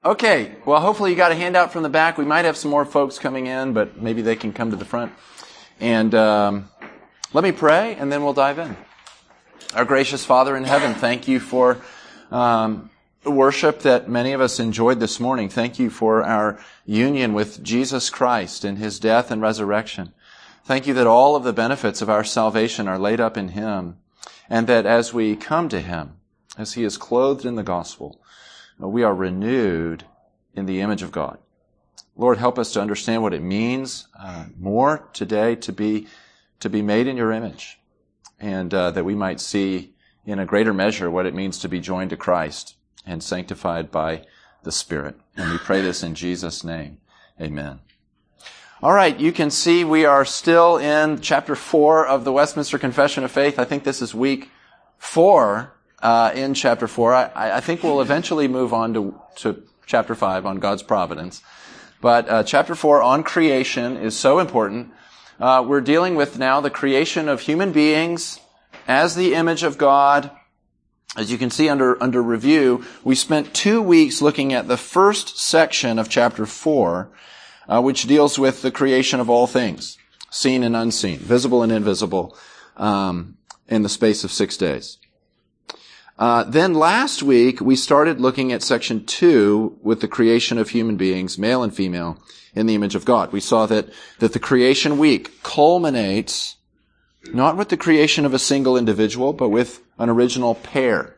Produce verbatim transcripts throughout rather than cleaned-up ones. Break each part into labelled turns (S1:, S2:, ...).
S1: Okay, well, hopefully you got a handout from the back. We might have some more folks coming in, but maybe they can come to the front. And um, let me pray, and then we'll dive in. Our gracious Father in heaven, thank you for um, the worship that many of us enjoyed this morning. Thank you for our union with Jesus Christ and His death and resurrection. Thank you that all of the benefits of our salvation are laid up in Him, and that as we come to Him, as He is clothed in the gospel, we are renewed in the image of God. Lord, help us to understand what it means uh, more today to be to be made in your image, and uh, that we might see in a greater measure what it means to be joined to Christ and sanctified by the Spirit. And we pray this in Jesus' name. Amen. All right, you can see we are still in chapter four of the Westminster Confession of Faith. I think this is week four Uh, in chapter four. I, I think we'll eventually move on to, to chapter five on God's providence. But uh, chapter four on creation is so important. Uh, we're dealing with now the creation of human beings as the image of God. As you can see under, under review, we spent two weeks looking at the first section of chapter four, uh, which deals with the creation of all things, seen and unseen, visible and invisible, um, in the space of six days. Uh, then last week, we started looking at section two with the creation of human beings, male and female, in the image of God. We saw that, that the creation week culminates not with the creation of a single individual, but with an original pair.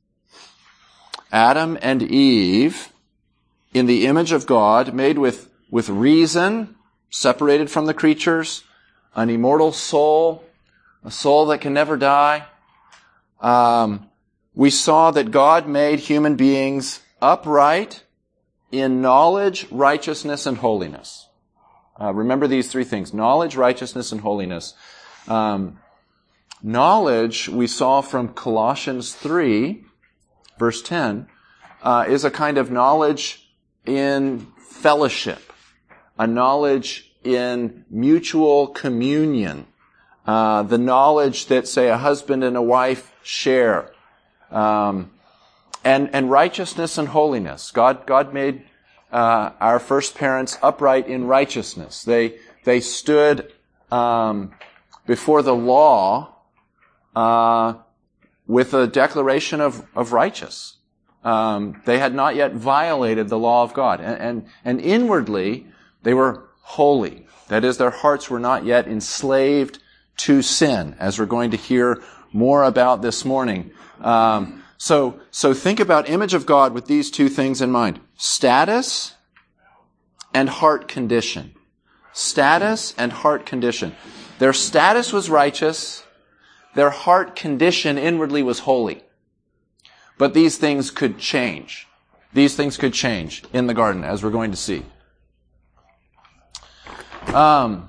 S1: Adam and Eve, in the image of God, made with, with reason, separated from the creatures, an immortal soul, a soul that can never die. Um, We saw that God made human beings upright in knowledge, righteousness, and holiness. Uh, remember these three things: knowledge, righteousness, and holiness. Um, knowledge, we saw from Colossians three, verse ten, uh, is a kind of knowledge in fellowship, a knowledge in mutual communion, uh, the knowledge that, say, a husband and a wife share. Um, and, and righteousness and holiness. God, God made, uh, our first parents upright in righteousness. They, they stood, um, before the law, uh, with a declaration of, of righteous. Um, they had not yet violated the law of God. And, and, and inwardly, they were holy. That is, their hearts were not yet enslaved to sin, as we're going to hear more about this morning. Um, so, so think about image of God with these two things in mind: status and heart condition. Status and heart condition. Their status was righteous. Their heart condition inwardly was holy. But these things could change. These things could change in the garden, as we're going to see. Um,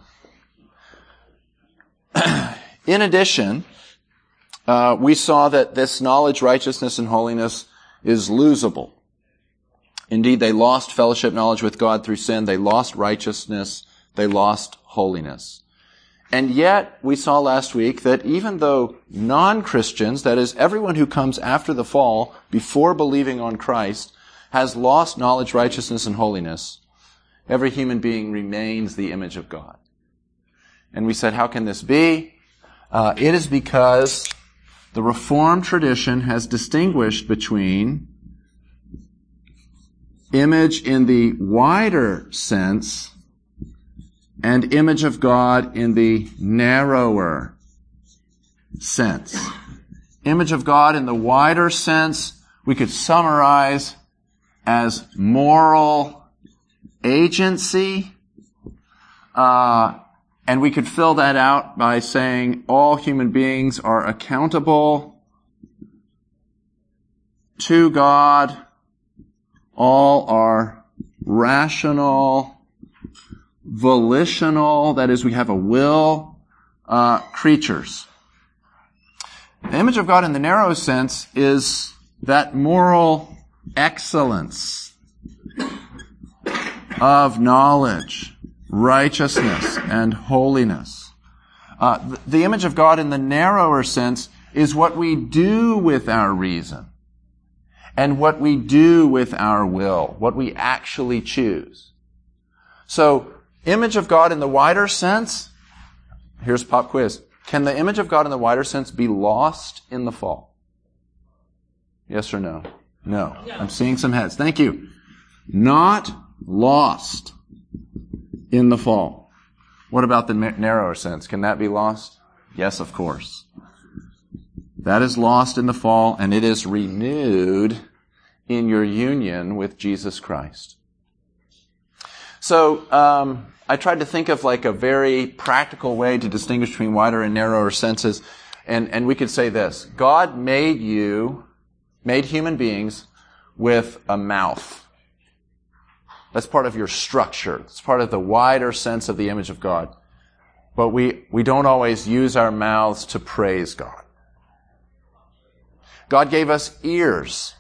S1: in addition, Uh, we saw that this knowledge, righteousness, and holiness is losable. Indeed, they lost fellowship, knowledge with God through sin. They lost righteousness. They lost holiness. And yet, we saw last week that even though non-Christians, that is, everyone who comes after the fall, before believing on Christ, has lost knowledge, righteousness, and holiness, every human being remains the image of God. And we said, how can this be? Uh, it is because the Reformed tradition has distinguished between image in the wider sense and image of God in the narrower sense. Image of God in the wider sense we could summarize as moral agency, uh, and we could fill that out by saying all human beings are accountable to God. All are rational, volitional, that is, we have a will, uh, creatures. The image of God in the narrow sense is that moral excellence of knowledge, righteousness, and holiness. Uh, the image of God in the narrower sense is what we do with our reason. and what we do with our will, what we actually choose. So, image of God in the wider sense, here's pop quiz. Can the image of God in the wider sense be lost in the fall? Yes or no? No. I'm seeing some heads. Thank you. Not lost in the fall. What about the narrower sense? Can that be lost? Yes, of course. That is lost in the fall, and it is renewed in your union with Jesus Christ. So, um, I tried to think of like a very practical way to distinguish between wider and narrower senses, and, and we could say this. God made you, made human beings with a mouth. That's part of your structure. It's part of the wider sense of the image of God. But we, we don't always use our mouths to praise God. God gave us ears,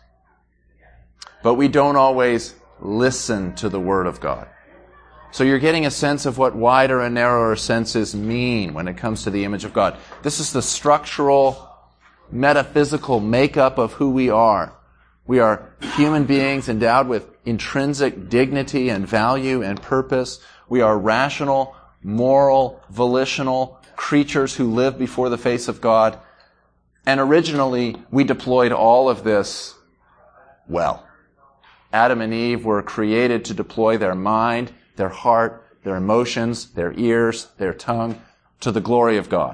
S1: but we don't always listen to the Word of God. So you're getting a sense of what wider and narrower senses mean when it comes to the image of God. This is the structural, metaphysical makeup of who we are. We are human beings endowed with intrinsic dignity and value and purpose. We are rational, moral, volitional creatures who live before the face of God. And originally, we deployed all of this well. Adam and Eve were created to deploy their mind, their heart, their emotions, their ears, their tongue to the glory of God.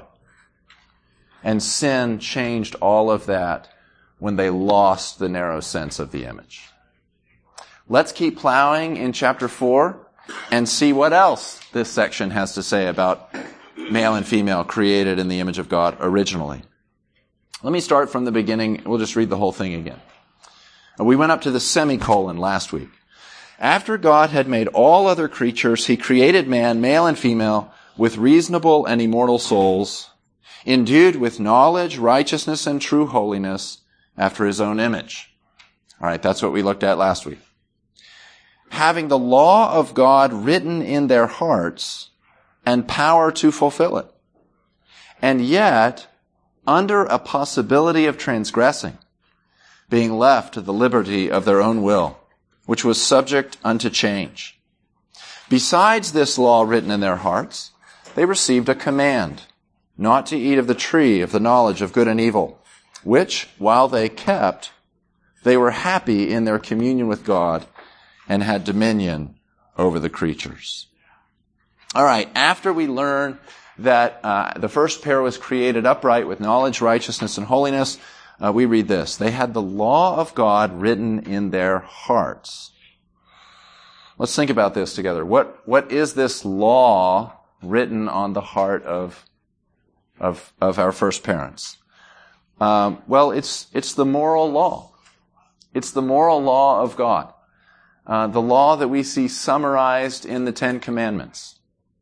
S1: And sin changed all of that when they lost the narrow sense of the image. Let's keep plowing in chapter four and see what else this section has to say about male and female created in the image of God originally. Let me start from the beginning. We'll just read the whole thing again. We went up to the semicolon last week. After God had made all other creatures, he created man, male and female, with reasonable and immortal souls, endued with knowledge, righteousness, and true holiness after his own image. All right, that's what we looked at last week. Having the law of God written in their hearts and power to fulfill it. And yet, under a possibility of transgressing, being left to the liberty of their own will, which was subject unto change. Besides this law written in their hearts, they received a command not to eat of the tree of the knowledge of good and evil, which, while they kept, they were happy in their communion with God and had dominion over the creatures. All right, after we learn that uh, the first pair was created upright with knowledge, righteousness, and holiness, uh, we read this. They had the law of God written in their hearts. Let's think about this together. What what is this law written on the heart of of of our first parents? Um, well, it's it's the moral law. It's the moral law of God. Uh, the law that we see summarized in the Ten Commandments.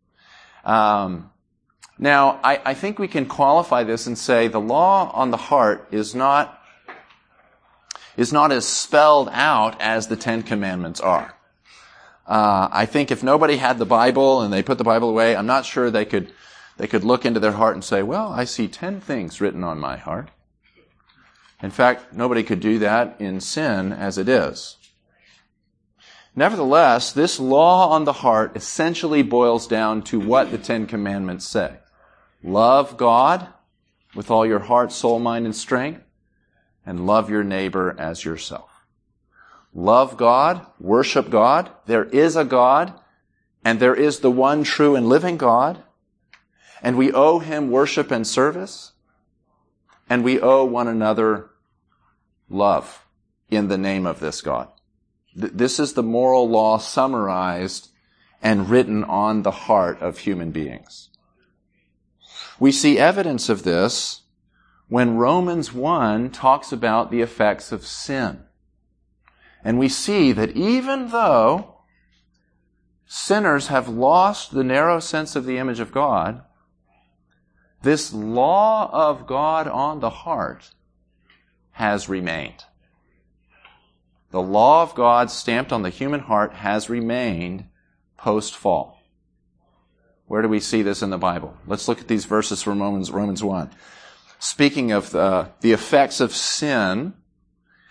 S1: Um, now, I, I think we can qualify this and say the law on the heart is not is not as spelled out as the Ten Commandments are. Uh, I think if nobody had the Bible and they put the Bible away, I'm not sure they could they could look into their heart and say, well, I see ten things written on my heart. In fact, nobody could do that in sin as it is. Nevertheless, this law on the heart essentially boils down to what the Ten Commandments say. Love God with all your heart, soul, mind, and strength, and love your neighbor as yourself. Love God, worship God. There is a God, and there is the one true and living God, and we owe him worship and service, and we owe one another love in the name of this God. This is the moral law summarized and written on the heart of human beings. We see evidence of this when Romans one talks about the effects of sin. And we see that even though sinners have lost the narrow sense of the image of God, this law of God on the heart has remained. The law of God stamped on the human heart has remained post-fall. Where do we see this in the Bible? Let's look at these verses from Romans, Romans one. Speaking of the, the effects of sin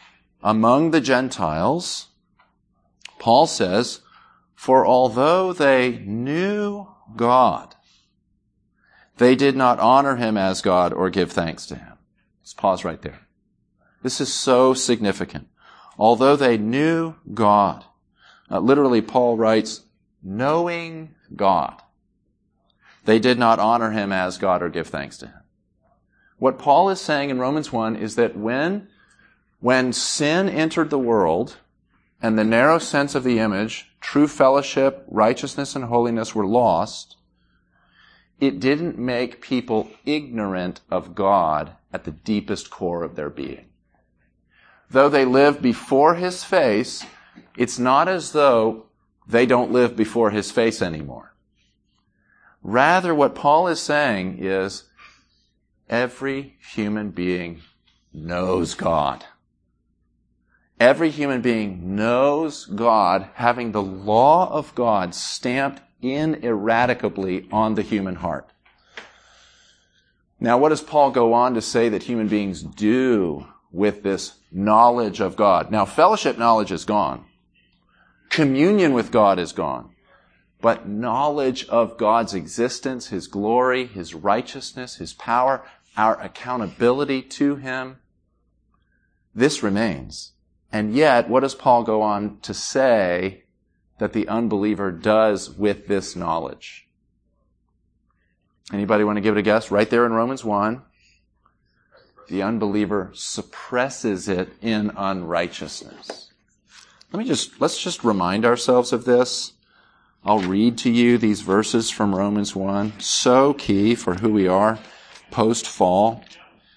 S1: among the Gentiles, Paul says, for although they knew God, they did not honor him as God or give thanks to him. Let's pause right there. This is so significant. Although they knew God, uh, literally Paul writes, knowing God, they did not honor him as God or give thanks to him. What Paul is saying in Romans one is that when, when sin entered the world and the narrow sense of the image, true fellowship, righteousness, and holiness were lost, it didn't make people ignorant of God at the deepest core of their being. Though they live before his face, it's not as though they don't live before his face anymore. Rather, what Paul is saying is every human being knows God. Every human being knows God, having the law of God stamped ineradicably on the human heart. Now, what does Paul go on to say that human beings do with this knowledge of God? Now, fellowship knowledge is gone. Communion with God is gone. But knowledge of God's existence, his glory, his righteousness, his power, our accountability to him, this remains. And yet, what does Paul go on to say that the unbeliever does with this knowledge? Anybody want to give it a guess? Right there in Romans one, the unbeliever suppresses it in unrighteousness. Let me just, let's just remind ourselves of this. I'll read to you these verses from Romans one, so key for who we are post-fall.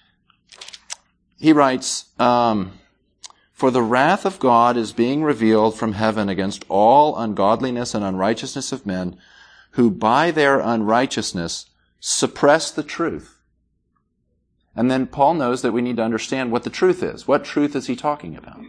S1: He writes, um, for the wrath of God is being revealed from heaven against all ungodliness and unrighteousness of men, who by their unrighteousness suppress the truth. And then Paul knows that we need to understand what the truth is. What truth is he talking about?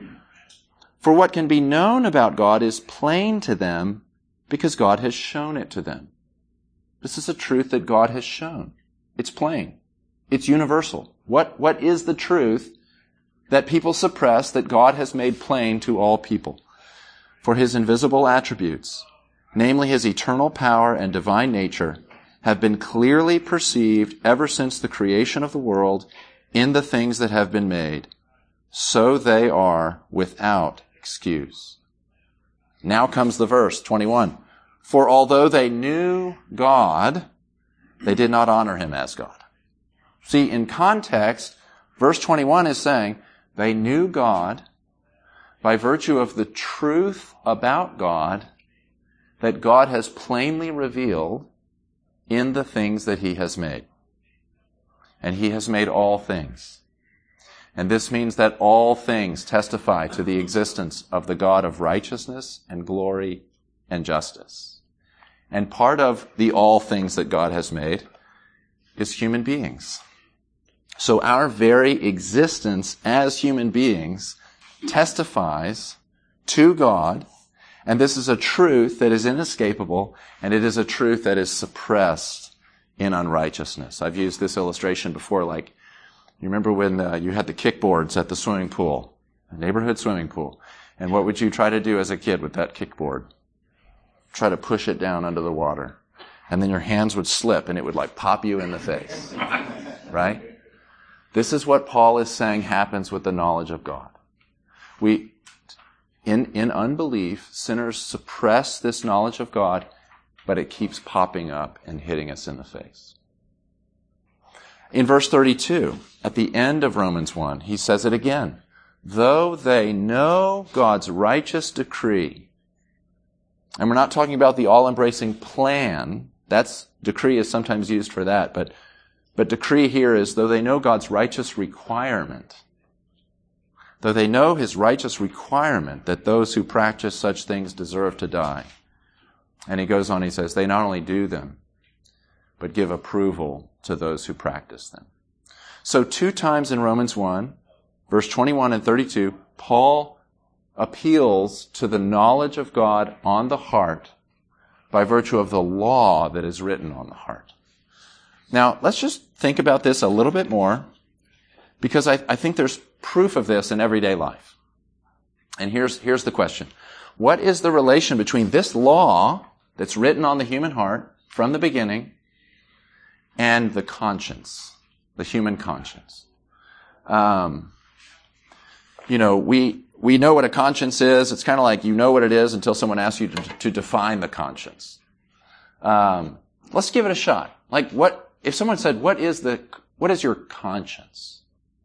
S1: For what can be known about God is plain to them because God has shown it to them. This is a truth that God has shown. It's plain. It's universal. What, what is the truth that people suppress that God has made plain to all people? For his invisible attributes, namely his eternal power and divine nature, have been clearly perceived ever since the creation of the world in the things that have been made. So they are without excuse. Now comes the verse, twenty-one. For although they knew God, they did not honor him as God. See, in context, verse twenty-one is saying they knew God by virtue of the truth about God that God has plainly revealed in the things that he has made. And he has made all things. And this means that all things testify to the existence of the God of righteousness and glory and justice. And part of the all things that God has made is human beings. So our very existence as human beings testifies to God, and this is a truth that is inescapable, and it is a truth that is suppressed in unrighteousness. I've used this illustration before, like, you remember when uh, you had the kickboards at the swimming pool, the neighborhood swimming pool, and what would you try to do as a kid with that kickboard? Try to push it down under the water. And then your hands would slip and it would like pop you in the face. Right? This is what Paul is saying happens with the knowledge of God. We, in, in unbelief, sinners suppress this knowledge of God, but it keeps popping up and hitting us in the face. In verse thirty-two, at the end of Romans one, he says it again. Though they know God's righteous decree, and we're not talking about the all-embracing plan. That's, decree is sometimes used for that, but, but decree here is, though they know God's righteous requirement, though they know his righteous requirement that those who practice such things deserve to die. And he goes on, he says, they not only do them, but give approval to those who practice them. So two times in Romans one, verse twenty-one and thirty-two, Paul appeals to the knowledge of God on the heart by virtue of the law that is written on the heart. Now, let's just think about this a little bit more. because I, I think there's proof of this in everyday life. And here's, here's the question. What is the relation between this law that's written on the human heart from the beginning and the conscience, the human conscience? Um, you know, we, we know what a conscience is. It's kind of like you know what it is until someone asks you to, to define the conscience. Um, let's give it a shot. Like what, if someone said, what is the, what is your conscience?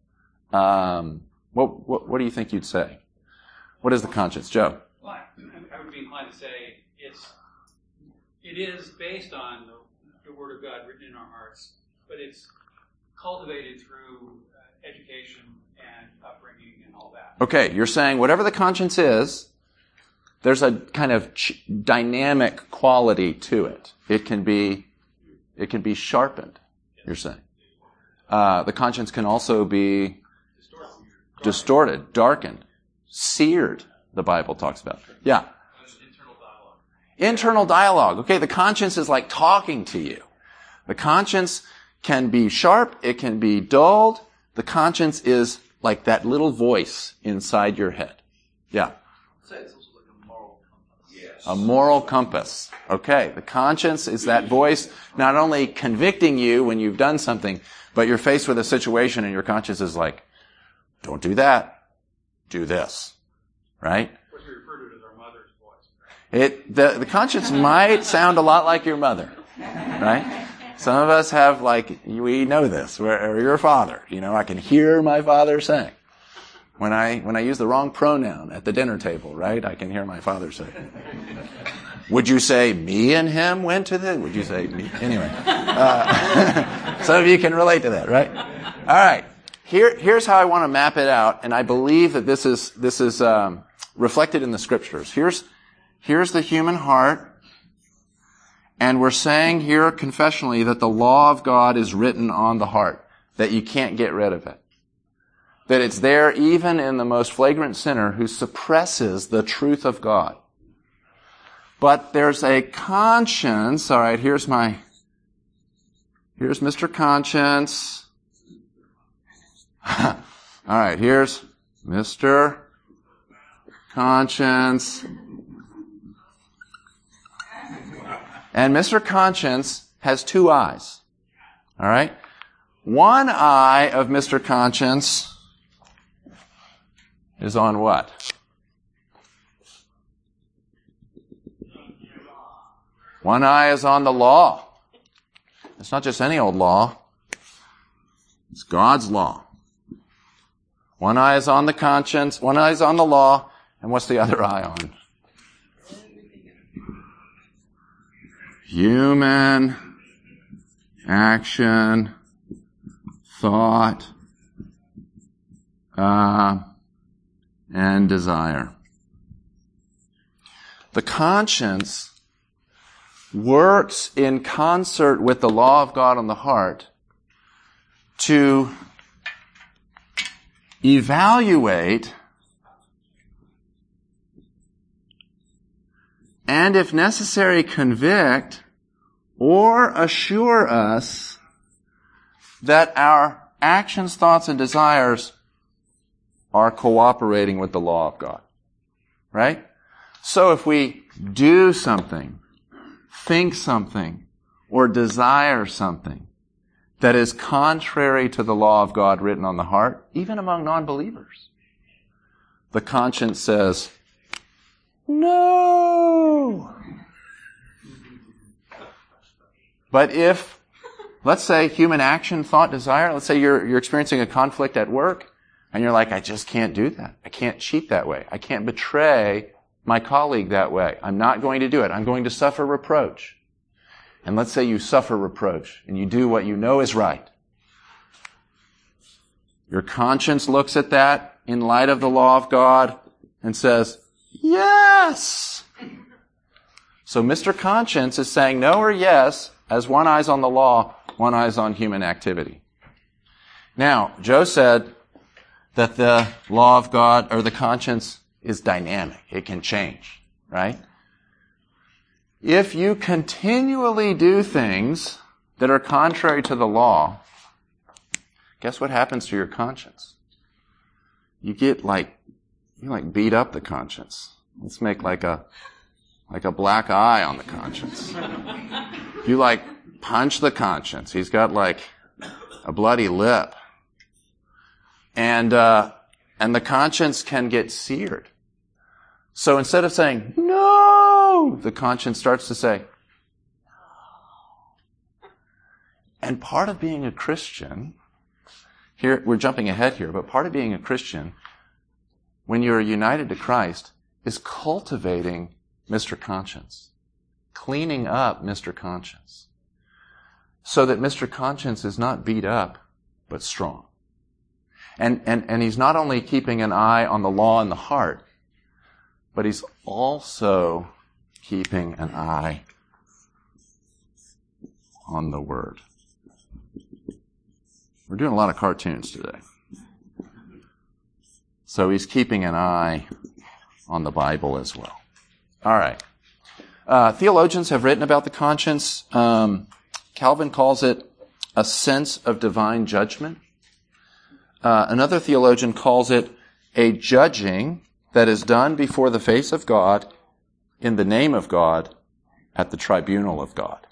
S1: Um, what, what, what do you think you'd say? What is the conscience? Joe?
S2: Well, I, I would be inclined to say it's, it is based on the, the Word of God written in our hearts, but it's cultivated through uh, education and upbringing and all that.
S1: Okay, you're saying whatever the conscience is, there's a kind of ch- dynamic quality to it. It can be, it can be sharpened, you're saying. Uh, the conscience can also be distorted, distorted darkened, seared, the Bible talks about. Yeah.
S2: Internal dialogue.
S1: Internal dialogue. Okay, the conscience is like talking to you. The conscience can be sharp, it can be dulled. The conscience is like that little voice inside your head. Yeah.
S3: I'd say it's also like a moral compass. Yes.
S1: A moral compass. Okay, the conscience is that voice not only convicting you when you've done something, but you're faced with a situation and your conscience is like, don't do that, do this. Right?
S2: What we refer to as our mother's voice.
S1: It, the, the conscience might sound a lot like your mother. Right? Some of us have like, we know this, or your father. You know, I can hear my father saying. When I, when I use the wrong pronoun at the dinner table, right? I can hear my father say. Would you say me and him went to the, would you say me? Anyway. Uh, some of you can relate to that, right? All right. Here, here's how I want to map it out, and I believe that this is, this is, um, reflected in the scriptures. Here's, here's the human heart. And we're saying here confessionally that the law of God is written on the heart, that you can't get rid of it. That it's there even in the most flagrant sinner who suppresses the truth of God. But there's a conscience. All right, here's my, here's Mister Conscience. All right, here's Mister Conscience. And Mister Conscience has two eyes. All right? One eye of Mister Conscience is on what? One eye is on the law. It's not just any old law. It's God's law. One eye is on the conscience, one eye is on the law, and what's the other eye on? Human action, thought, uh, and desire. The conscience works in concert with the law of God on the heart to evaluate and, if necessary, convict or assure us that our actions, thoughts, and desires are cooperating with the law of God. Right? So if we do something, think something, or desire something that is contrary to the law of God written on the heart, even among non-believers, the conscience says, no. But if, let's say, human action, thought, desire, let's say you're, you're experiencing a conflict at work, and you're like, I just can't do that. I can't cheat that way. I can't betray my colleague that way. I'm not going to do it. I'm going to suffer reproach. And let's say you suffer reproach, and you do what you know is right. Your conscience looks at that in light of the law of God and says, yes! So Mister Conscience is saying no or yes, as one eye's on the law, one eye's on human activity. Now, Joe said that the law of God, or the conscience, is dynamic. It can change, right? If you continually do things that are contrary to the law, guess what happens to your conscience? You get like, you like beat up the conscience. Let's make like a, like a black eye on the conscience. You like punch the conscience. He's got like a bloody lip. And, uh, and the conscience can get seared. So instead of saying, no, the conscience starts to say, no. And part of being a Christian, here, we're jumping ahead here, but part of being a Christian, when you're united to Christ, is cultivating Mister Conscience, cleaning up Mister Conscience, so that Mister Conscience is not beat up, but strong. And, and, and he's not only keeping an eye on the law in the heart, but he's also keeping an eye on the Word. We're doing a lot of cartoons today. So he's keeping an eye on the Bible as well. All right. Uh, theologians have written about the conscience. Um, Calvin calls it a sense of divine judgment. Uh, another theologian calls it a judging that is done before the face of God, in the name of God, at the tribunal of God.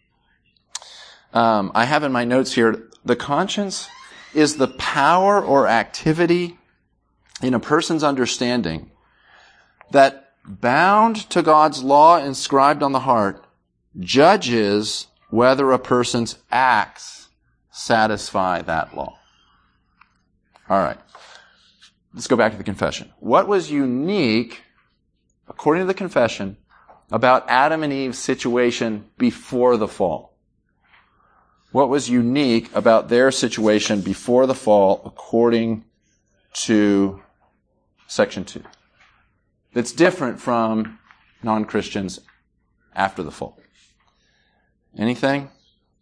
S1: Um, I have in my notes here, the conscience is the power or activity in a person's understanding that, bound to God's law inscribed on the heart, judges whether a person's acts satisfy that law. All right. Let's go back to the confession. What was unique, according to the confession, about Adam and Eve's situation before the fall? What was unique about their situation before the fall, according to section two? That's different from non-Christians after the fall. Anything?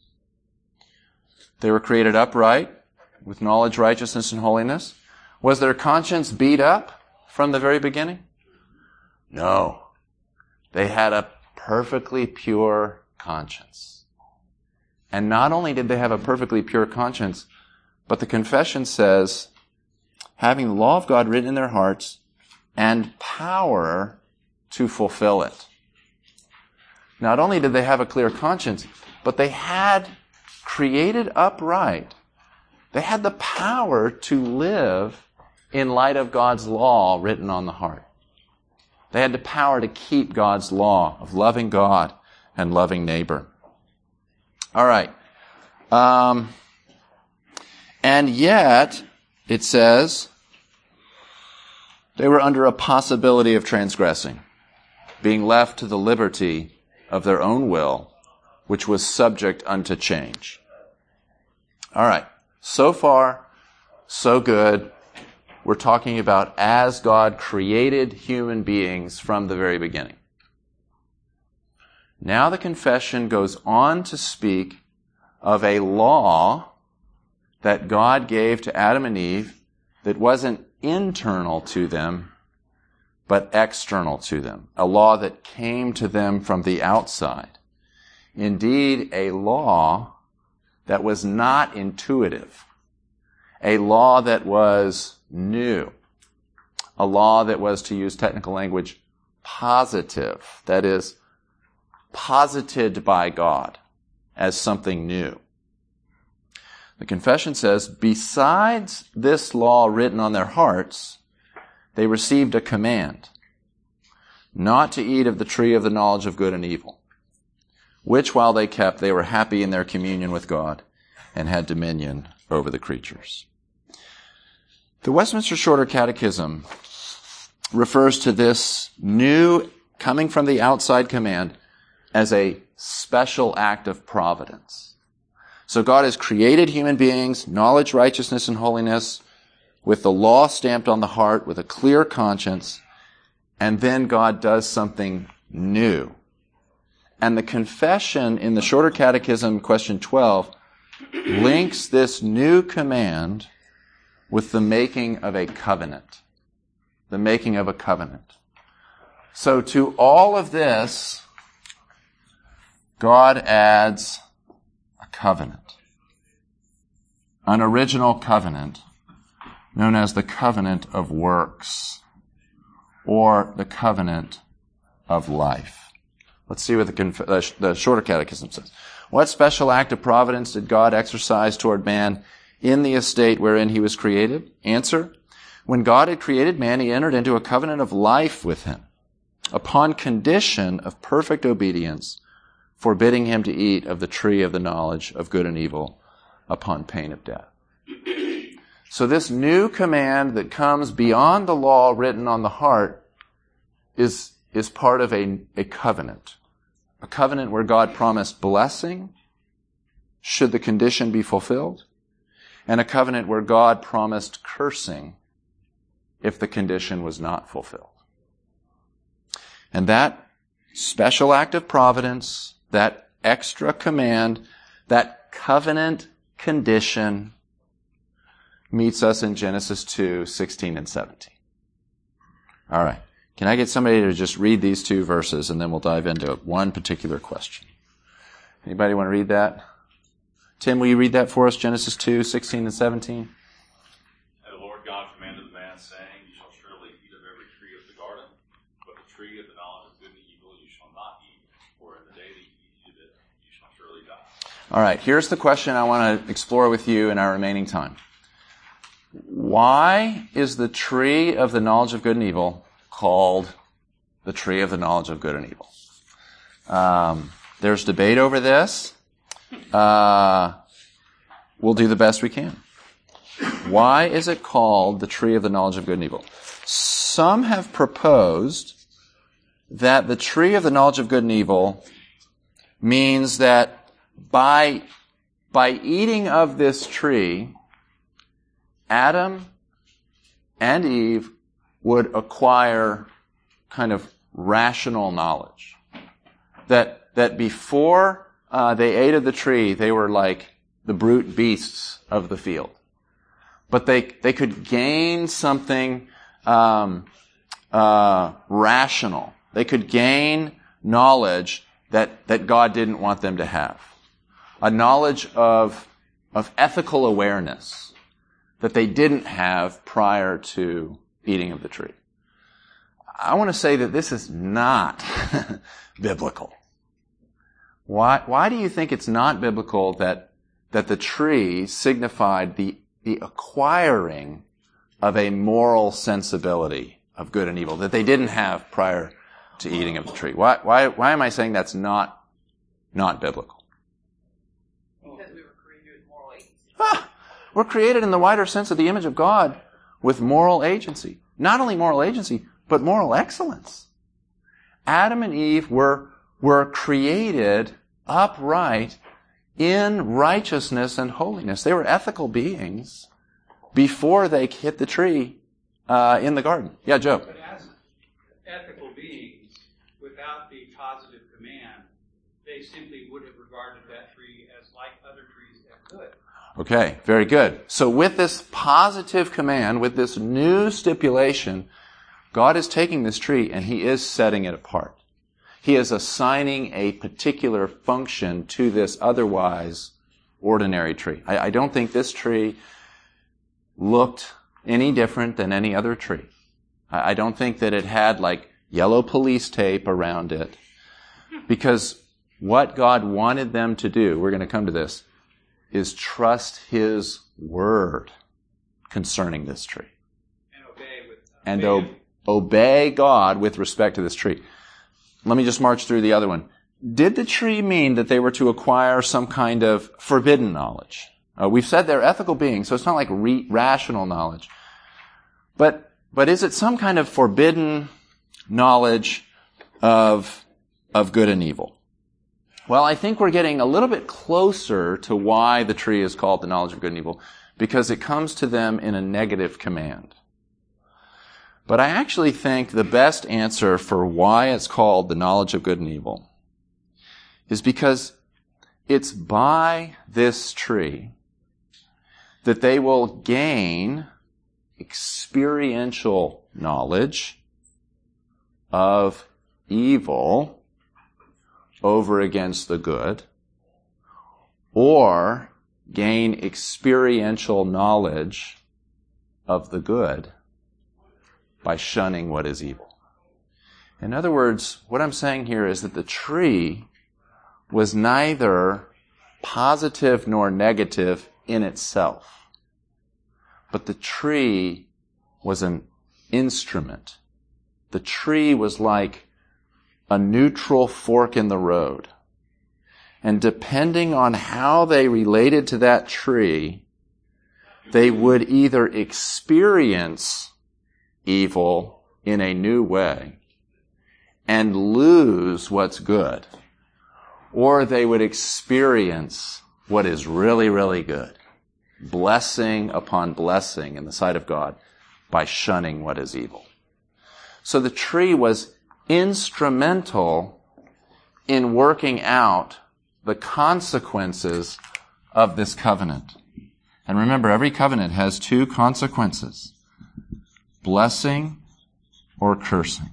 S1: They were created upright, with knowledge, righteousness, and holiness. Was their conscience beat up from the very beginning? No. They had a perfectly pure conscience. And not only did they have a perfectly pure conscience, but the confession says, having the law of God written in their hearts and power to fulfill it. Not only did they have a clear conscience, but they had created upright. They had the power to live in light of God's law written on the heart. They had the power to keep God's law of loving God and loving neighbor. All right. Um, and yet, it says, they were under a possibility of transgressing, being left to the liberty of their own will, which was subject unto change. All right. So far, so good. We're talking about as God created human beings from the very beginning. Now the confession goes on to speak of a law that God gave to Adam and Eve that wasn't internal to them, but external to them. A law that came to them from the outside. Indeed, a law that was not intuitive. A law that was new. A law that was, to use technical language, positive. That is, posited by God as something new. The confession says, besides this law written on their hearts, they received a command not to eat of the tree of the knowledge of good and evil, which while they kept, they were happy in their communion with God and had dominion over the creatures. The Westminster Shorter Catechism refers to this new, coming from the outside command as a special act of providence. So God has created human beings, knowledge, righteousness, and holiness, with the law stamped on the heart, with a clear conscience, and then God does something new. And the confession in the Shorter Catechism, question twelve, links this new command with the making of a covenant. The making of a covenant. So to all of this, God adds a covenant. an original covenant known as the covenant of works or the covenant of life. Let's see what the, conf- uh, the Shorter Catechism says. What special act of providence did God exercise toward man in the estate wherein he was created? Answer: when God had created man, he entered into a covenant of life with him, upon condition of perfect obedience, forbidding him to eat of the tree of the knowledge of good and evil upon pain of death. So this new command that comes beyond the law written on the heart is, is part of a, a covenant. A covenant where God promised blessing should the condition be fulfilled, and a covenant where God promised cursing if the condition was not fulfilled. And that special act of providence, that extra command, that covenant condition meets us in Genesis two, sixteen and seventeen. All right. Can I get somebody to just read these two verses and then we'll dive into one particular question? Anybody want to read that? Tim, will you read that for us? Genesis two, sixteen and seventeen.
S4: And the Lord God commanded the man, saying, You shall surely eat of every tree of the garden, but the tree of the knowledge of good and evil you shall not eat, for in the day that you eat of it, you shall surely die.
S1: All right, here's the question I want to explore with you in our remaining time. Why is the tree of the knowledge of good and evil called the tree of the knowledge of good and evil? Um, there's debate over this. Uh, we'll do the best we can. Why is it called the tree of the knowledge of good and evil? Some have proposed that the tree of the knowledge of good and evil means that by, by eating of this tree, Adam and Eve would acquire kind of rational knowledge. That, that before uh, they ate of the tree, they were like the brute beasts of the field. But they, they could gain something um, uh, rational. They could gain knowledge that, that God didn't want them to have. A knowledge of, of ethical awareness that they didn't have prior to eating of the tree. I want to say that this is not biblical. Why, why do you think it's not biblical that, that the tree signified the, the acquiring of a moral sensibility of good and evil that they didn't have prior to eating of the tree? Why, why, why am I saying that's not, not biblical?
S3: Because we were created with moral agency.
S1: Ah, we're created in the wider sense of the image of God with moral agency. Not only moral agency, but moral excellence. Adam and Eve were, were created upright in righteousness and holiness. They were ethical beings before they hit the tree uh, in the garden. Yeah, Joe.
S2: But as ethical beings, without the positive command, they simply would have regarded that tree as like other trees that could.
S1: Okay, very good. So with this positive command, with this new stipulation, God is taking this tree and He is setting it apart. He is assigning a particular function to this otherwise ordinary tree. I, I don't think this tree looked any different than any other tree. I, I don't think that it had like yellow police tape around it. Because what God wanted them to do, we're going to come to this, is trust His word concerning this tree.
S2: And obey with uh,
S1: And
S2: obey
S1: o- obey God with respect to this tree. Let me just march through the other one. Did the tree mean that they were to acquire some kind of forbidden knowledge? Uh, we've said they're ethical beings, so it's not like re- rational knowledge. But, but is it some kind of forbidden knowledge of, of good and evil? Well, I think we're getting a little bit closer to why the tree is called the knowledge of good and evil, because it comes to them in a negative command. But I actually think the best answer for why it's called the knowledge of good and evil is because it's by this tree that they will gain experiential knowledge of evil over against the good, or gain experiential knowledge of the good by shunning what is evil. In other words, what I'm saying here is that the tree was neither positive nor negative in itself, but the tree was an instrument. The tree was like a neutral fork in the road. And depending on how they related to that tree, they would either experience evil in a new way and lose what's good, or they would experience what is really, really good, blessing upon blessing in the sight of God by shunning what is evil. So the tree was instrumental in working out the consequences of this covenant. And remember, every covenant has two consequences: blessing or cursing,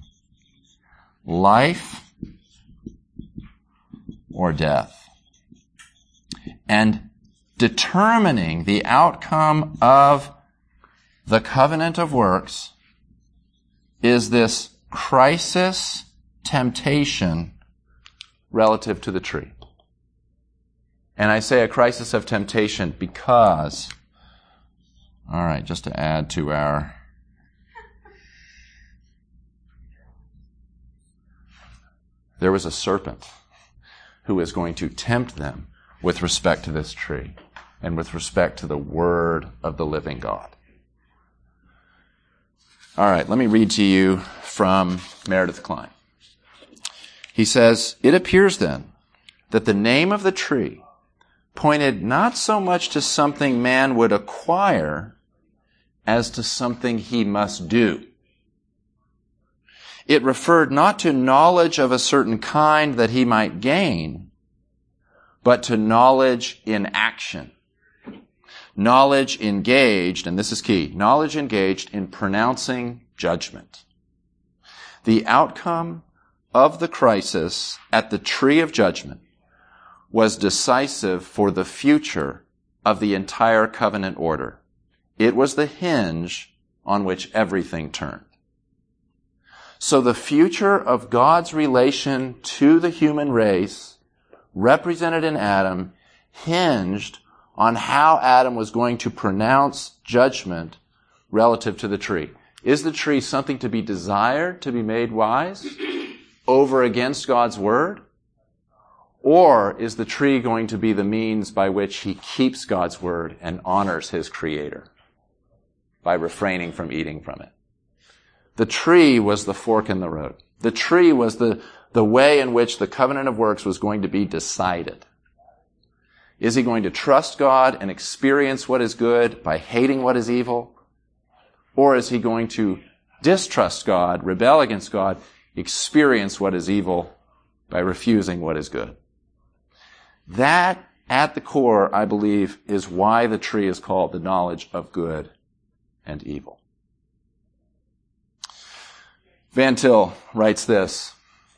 S1: life or death. And determining the outcome of the covenant of works is this crisis temptation relative to the tree. And I say a crisis of temptation because, all right, just to add to our there was a serpent who is going to tempt them with respect to this tree and with respect to the word of the living God. All right, let me read to you from Meredith Kline. He says, "It appears then that the name of the tree pointed not so much to something man would acquire as to something he must do. It referred not to knowledge of a certain kind that he might gain, but to knowledge in action. Knowledge engaged," and this is key, knowledge engaged in pronouncing judgment. The outcome of the crisis at the tree of judgment was decisive for the future of the entire covenant order. It was the hinge on which everything turned. So the future of God's relation to the human race, represented in Adam, hinged on how Adam was going to pronounce judgment relative to the tree. Is the tree something to be desired, to be made wise, over against God's word? Or is the tree going to be the means by which he keeps God's word and honors his creator by refraining from eating from it? The tree was the fork in the road. The tree was the, the way in which the covenant of works was going to be decided. Is he going to trust God and experience what is good by hating what is evil? Or is he going to distrust God, rebel against God, experience what is evil by refusing what is good? That, at the core, I believe, is why the tree is called the knowledge of good and evil. Van Til writes this: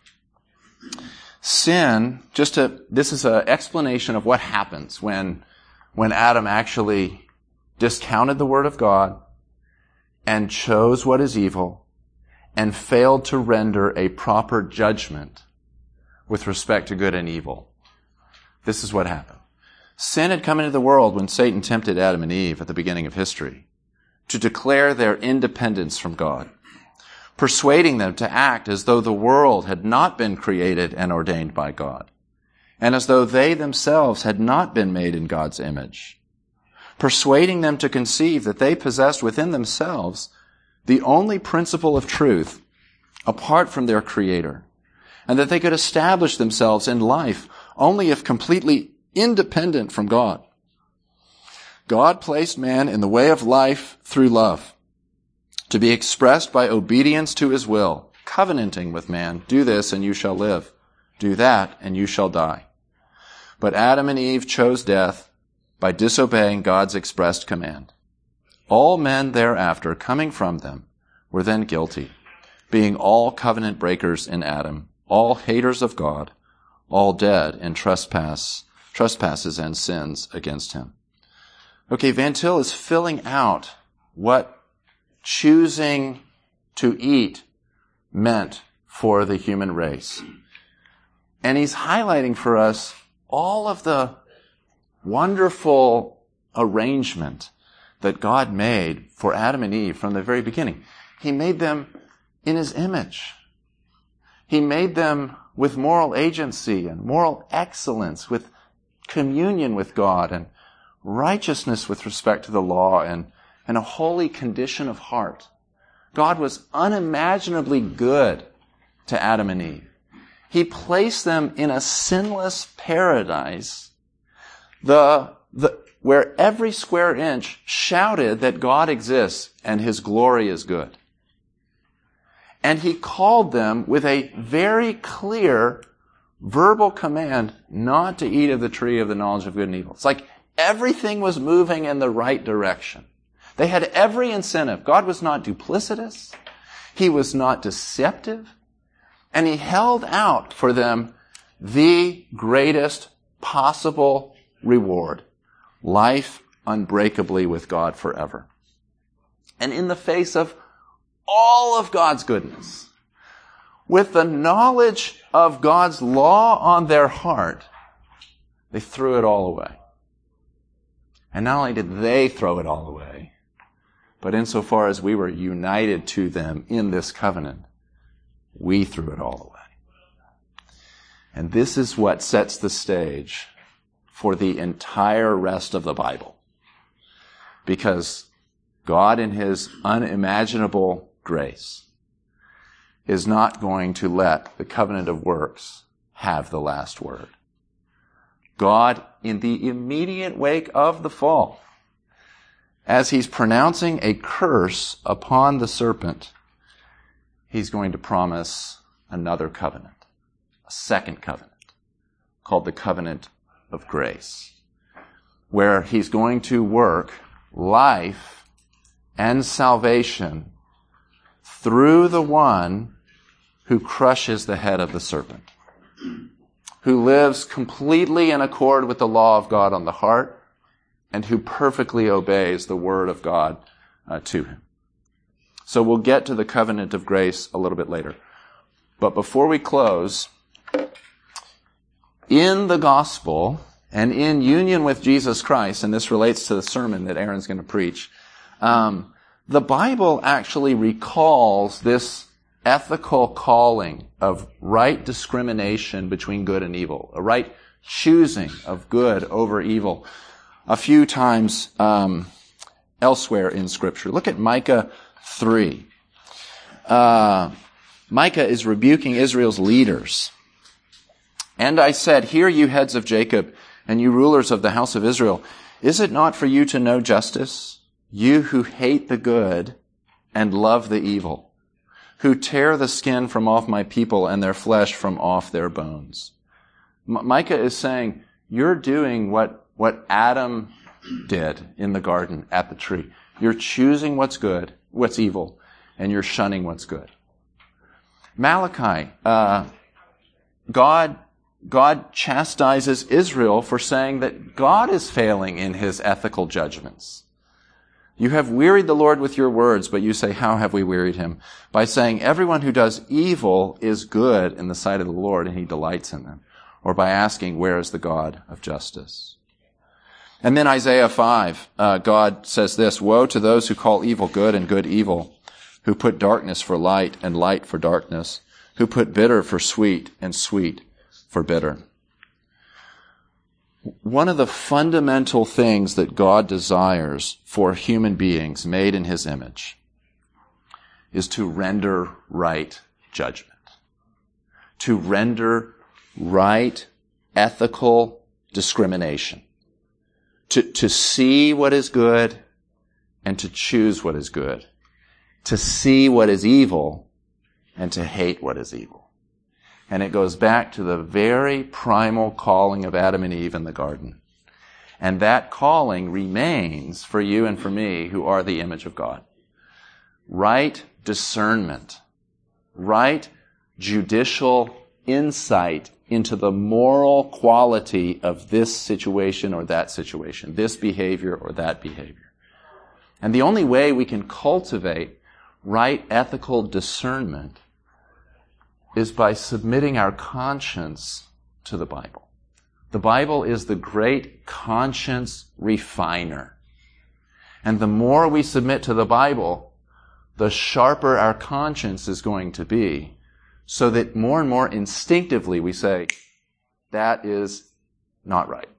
S1: sin, just to, this is an explanation of what happens when, when Adam actually discounted the word of God and chose what is evil and failed to render a proper judgment with respect to good and evil. This is what happened. Sin had come into the world when Satan tempted Adam and Eve at the beginning of history to declare their independence from God, persuading them to act as though the world had not been created and ordained by God, and as though they themselves had not been made in God's image, persuading them to conceive that they possessed within themselves the only principle of truth apart from their Creator, and that they could establish themselves in life only if completely independent from God. God placed man in the way of life through love, to be expressed by obedience to his will, covenanting with man, do this and you shall live, do that and you shall die. But Adam and Eve chose death by disobeying God's expressed command. All men thereafter coming from them were then guilty, being all covenant breakers in Adam, all haters of God, all dead in trespass, trespasses and sins against him. Okay, Van Til is filling out what choosing to eat meant for the human race. And he's highlighting for us all of the wonderful arrangement that God made for Adam and Eve from the very beginning. He made them in his image. He made them with moral agency and moral excellence, with communion with God and righteousness with respect to the law and, and a holy condition of heart. God was unimaginably good to Adam and Eve. He placed them in a sinless paradise, the, the, where every square inch shouted that God exists and his glory is good. And he called them with a very clear verbal command not to eat of the tree of the knowledge of good and evil. It's like everything was moving in the right direction. They had every incentive. God was not duplicitous. He was not deceptive. And he held out for them the greatest possible reward. Life unbreakably with God forever. And in the face of all of God's goodness, with the knowledge of God's law on their heart, they threw it all away. And not only did they throw it all away, but insofar as we were united to them in this covenant, we threw it all away. And this is what sets the stage for the entire rest of the Bible. Because God in his unimaginable grace is not going to let the covenant of works have the last word. God, in the immediate wake of the fall, as he's pronouncing a curse upon the serpent, he's going to promise another covenant, a second covenant, called the covenant of grace, where he's going to work life and salvation through the one who crushes the head of the serpent, who lives completely in accord with the law of God on the heart, and who perfectly obeys the word of God uh, to him. So we'll get to the covenant of grace a little bit later. But before we close, in the gospel and in union with Jesus Christ, and this relates to the sermon that Aaron's going to preach, um, the Bible actually recalls this ethical calling of right discrimination between good and evil, a right choosing of good over evil, a few times um, elsewhere in Scripture. Look at Micah three. Uh, Micah is rebuking Israel's leaders. And I said, hear you heads of Jacob, and you rulers of the house of Israel, is it not for you to know justice? You who hate the good and love the evil, who tear the skin from off my people and their flesh from off their bones. M- Micah is saying, you're doing what, what Adam did in the garden at the tree. You're choosing what's good, what's evil, and you're shunning what's good. Malachi, uh, God God chastises Israel for saying that God is failing in his ethical judgments. You have wearied the Lord with your words, but you say, how have we wearied him? By saying, everyone who does evil is good in the sight of the Lord, and he delights in them. Or by asking, where is the God of justice? And then Isaiah five, uh, God says this, woe to those who call evil good and good evil, who put darkness for light and light for darkness, who put bitter for sweet and sweet for bitter. One of the fundamental things that God desires for human beings made in his image is to render right judgment, to render right ethical discrimination, to, to see what is good and to choose what is good, to see what is evil and to hate what is evil. And it goes back to the very primal calling of Adam and Eve in the garden. And that calling remains for you and for me who are the image of God. Right discernment, right judicial insight into the moral quality of this situation or that situation, this behavior or that behavior. And the only way we can cultivate right ethical discernment is by submitting our conscience to the Bible. The Bible is the great conscience refiner. And the more we submit to the Bible, the sharper our conscience is going to be, so that more and more instinctively we say, that is not right.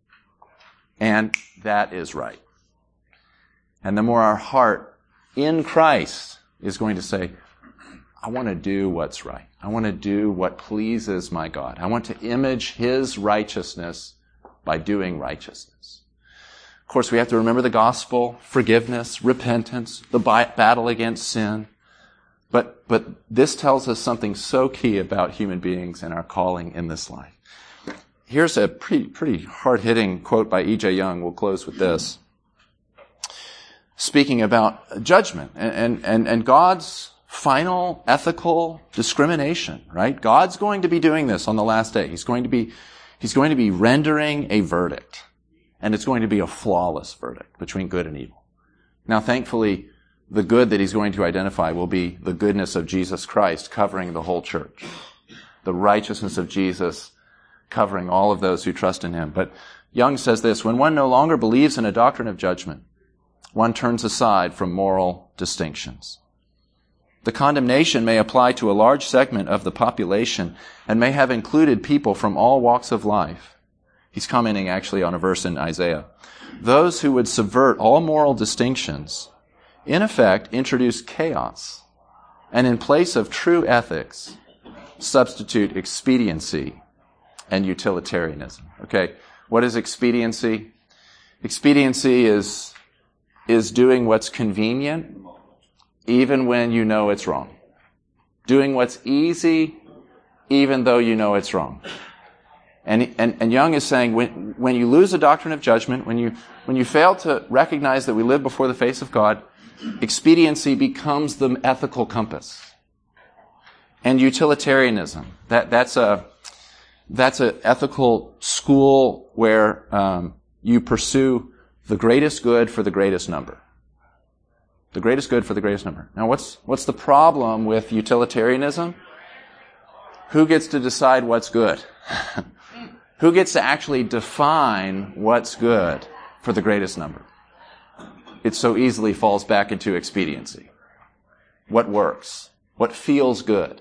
S1: And that is right. And the more our heart in Christ is going to say, I want to do what's right. I want to do what pleases my God. I want to image His righteousness by doing righteousness. Of course, we have to remember the gospel, forgiveness, repentance, the battle against sin. But, but this tells us something so key about human beings and our calling in this life. Here's a pretty, pretty hard-hitting quote by E J Young. We'll close with this. Speaking about judgment and, and, and God's final ethical discrimination, right? God's going to be doing this on the last day. He's going to be, he's going to be rendering a verdict. And it's going to be a flawless verdict between good and evil. Now, thankfully, the good that he's going to identify will be the goodness of Jesus Christ covering the whole church. The righteousness of Jesus covering all of those who trust in him. But Young says this, when one no longer believes in a doctrine of judgment, one turns aside from moral distinctions. The condemnation may apply to a large segment of the population and may have included people from all walks of life. He's commenting actually on a verse in Isaiah. Those who would subvert all moral distinctions, in effect, introduce chaos, and in place of true ethics, substitute expediency and utilitarianism. Okay, what is expediency? Expediency is, is doing what's convenient, even when you know it's wrong. Doing what's easy, even though you know it's wrong. And, and, and Young is saying, when, when you lose a doctrine of judgment, when you, when you fail to recognize that we live before the face of God, expediency becomes the ethical compass. And utilitarianism, that, that's a, that's an ethical school where, um, you pursue the greatest good for the greatest number. The greatest good for the greatest number. Now what's, what's the problem with utilitarianism? Who gets to decide what's good? Who gets to actually define what's good for the greatest number? It so easily falls back into expediency. What works? What feels good?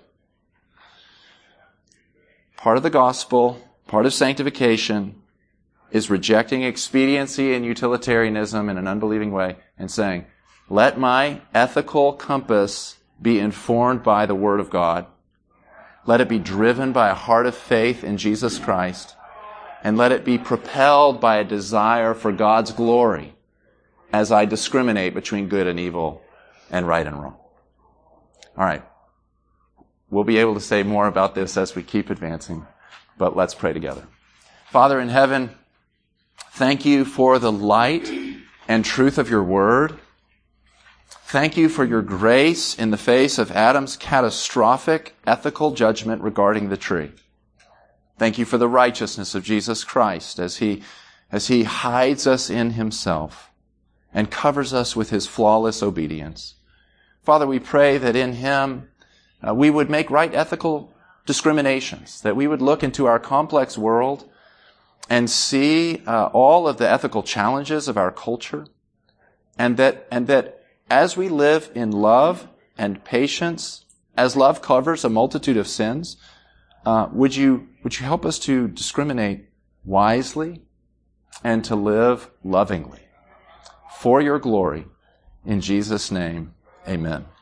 S1: Part of the gospel, part of sanctification, is rejecting expediency and utilitarianism in an unbelieving way and saying, let my ethical compass be informed by the Word of God. Let it be driven by a heart of faith in Jesus Christ. And let it be propelled by a desire for God's glory as I discriminate between good and evil and right and wrong. All right. We'll be able to say more about this as we keep advancing, but let's pray together. Father in heaven, thank you for the light and truth of your word. Thank you for your grace in the face of Adam's catastrophic ethical judgment regarding the tree. Thank you for the righteousness of Jesus Christ as he, as he hides us in himself and covers us with his flawless obedience. Father, we pray that in him uh, we would make right ethical discriminations, that we would look into our complex world and see uh, all of the ethical challenges of our culture, and that, and that as we live in love and patience, as love covers a multitude of sins, uh, would you, would you help us to discriminate wisely and to live lovingly for your glory. In Jesus' name, amen.